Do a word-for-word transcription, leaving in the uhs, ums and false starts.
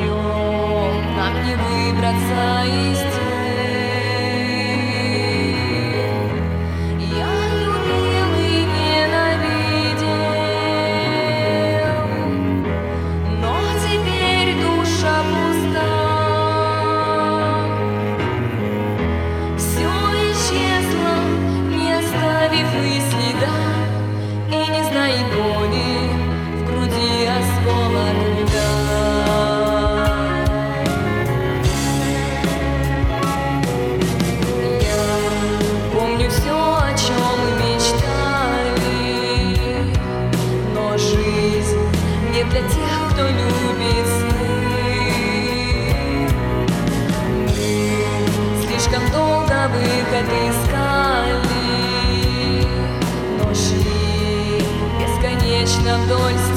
вдвоем нам не выбраться из тьмы. Я любил и ненавидел, но теперь душа пуста. Все исчезло, не оставив и следа, и не знает боли в груди осколок льда. Я помню все, о чем мы мечтали, но жизнь не для тех, кто любит сны. Мы слишком долго выход искали, но шли бесконечно вдоль